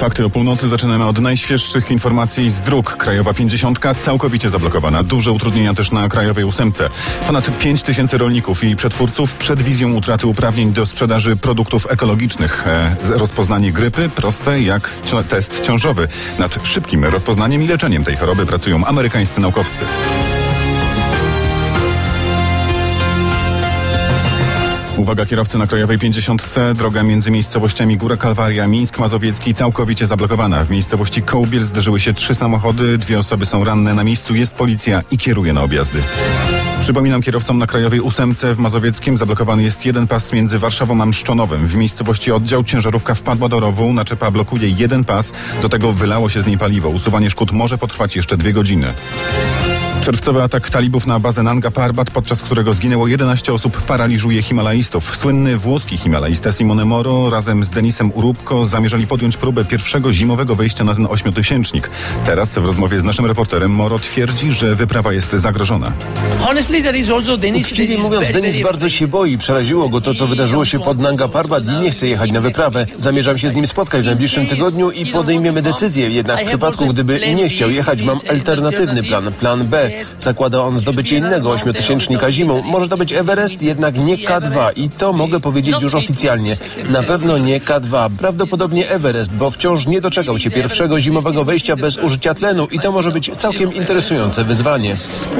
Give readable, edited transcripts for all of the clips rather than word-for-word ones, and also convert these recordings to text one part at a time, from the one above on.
Fakty o północy. Zaczynamy od najświeższych informacji z dróg. Krajowa 50 całkowicie zablokowana. Duże utrudnienia też na Krajowej 8. Ponad 5 tysięcy rolników i przetwórców przed wizją utraty uprawnień do sprzedaży produktów ekologicznych. Rozpoznanie grypy proste jak test ciążowy. Nad szybkim rozpoznaniem i leczeniem tej choroby pracują amerykańscy naukowcy. Uwaga, kierowcy na Krajowej 50. Droga między miejscowościami Góra Kalwaria, Mińsk Mazowiecki całkowicie zablokowana. W miejscowości Kołbiel zderzyły się 3 samochody, 2 osoby są ranne. Na miejscu jest policja i kieruje na objazdy. Przypominam kierowcom na Krajowej 8 w Mazowieckiem zablokowany jest jeden pas między Warszawą a Mszczonowem. W miejscowości Oddział ciężarówka wpadła do rowu, naczepa blokuje jeden pas, do tego wylało się z niej paliwo. Usuwanie szkód może potrwać jeszcze 2 godziny. Czerwcowy atak talibów na bazę Nanga Parbat, podczas którego zginęło 11 osób, paraliżuje himalaistów. Słynny włoski himalaista Simone Moro razem z Denisem Urubko zamierzali podjąć próbę pierwszego zimowego wejścia na ten 8-tysięcznik. Teraz w rozmowie z naszym reporterem Moro twierdzi, że wyprawa jest zagrożona. Uczciwie mówiąc, Denis bardzo się boi. Przeraziło go to, co wydarzyło się pod Nanga Parbat i nie chce jechać na wyprawę. Zamierzam się z nim spotkać w najbliższym tygodniu i podejmiemy decyzję. Jednak w przypadku, gdyby nie chciał jechać, mam alternatywny plan, plan B. Zakłada on zdobycie innego 8-tysięcznika zimą. Może to być Everest, jednak nie K2 i to mogę powiedzieć już oficjalnie. Na pewno nie K2, prawdopodobnie Everest, bo wciąż nie doczekał się pierwszego zimowego wejścia bez użycia tlenu i to może być całkiem interesujące wyzwanie.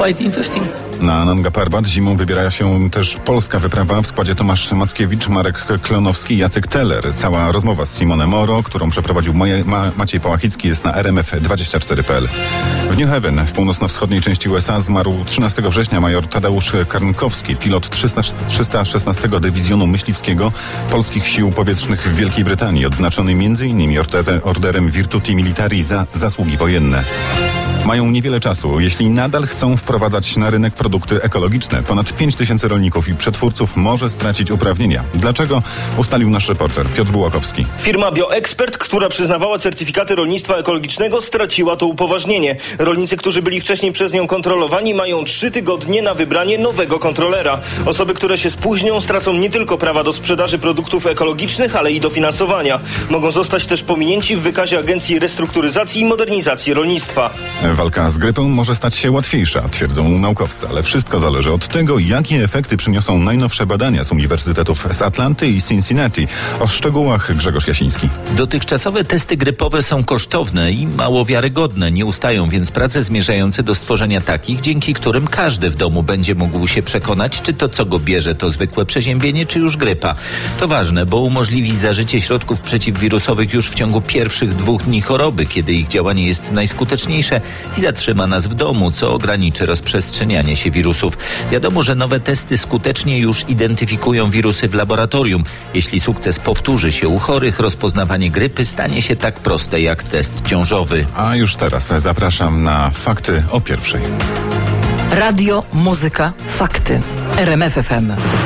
Na Nanga Parbat zimą wybiera się też polska wyprawa w składzie Tomasz Mackiewicz, Marek Klonowski i Jacek Teller. Cała rozmowa z Simone Moro, którą przeprowadził Maciej Pałachicki, jest na rmf24.pl. W New Haven, w północno-wschodniej części USA, zmarł 13 września major Tadeusz Karnkowski, pilot 316 Dywizjonu Myśliwskiego Polskich Sił Powietrznych w Wielkiej Brytanii, odznaczony m.in. orderem Virtuti Militari za zasługi wojenne. Mają niewiele czasu, jeśli nadal chcą wprowadzać na rynek produkty ekologiczne. Ponad 5 tysięcy rolników i przetwórców może stracić uprawnienia. Dlaczego? Ustalił nasz reporter Piotr Bułakowski. Firma BioExpert, która przyznawała certyfikaty rolnictwa ekologicznego, straciła to upoważnienie. Rolnicy, którzy byli wcześniej przez nią kontrolowani, mają 3 tygodnie na wybranie nowego kontrolera. Osoby, które się spóźnią, stracą nie tylko prawa do sprzedaży produktów ekologicznych, ale i dofinansowania. Mogą zostać też pominięci w wykazie Agencji Restrukturyzacji i Modernizacji Rolnictwa. Walka z grypą może stać się łatwiejsza, twierdzą naukowcy, ale wszystko zależy od tego, jakie efekty przyniosą najnowsze badania z uniwersytetów z Atlanty i Cincinnati. O szczegółach Grzegorz Jasiński. Dotychczasowe testy grypowe są kosztowne i mało wiarygodne. Nie ustają więc prace zmierzające do stworzenia takich, dzięki którym każdy w domu będzie mógł się przekonać, czy to, co go bierze, to zwykłe przeziębienie, czy już grypa. To ważne, bo umożliwi zażycie środków przeciwwirusowych już w ciągu pierwszych 2 dni choroby, kiedy ich działanie jest najskuteczniejsze i zatrzyma nas w domu, co ograniczy rozprzestrzenianie się wirusów. Wiadomo, że nowe testy skutecznie już identyfikują wirusy w laboratorium. Jeśli sukces powtórzy się u chorych, rozpoznawanie grypy stanie się tak proste jak test ciążowy. A już teraz zapraszam na fakty o 1:00. Radio, muzyka, fakty. RMF FM.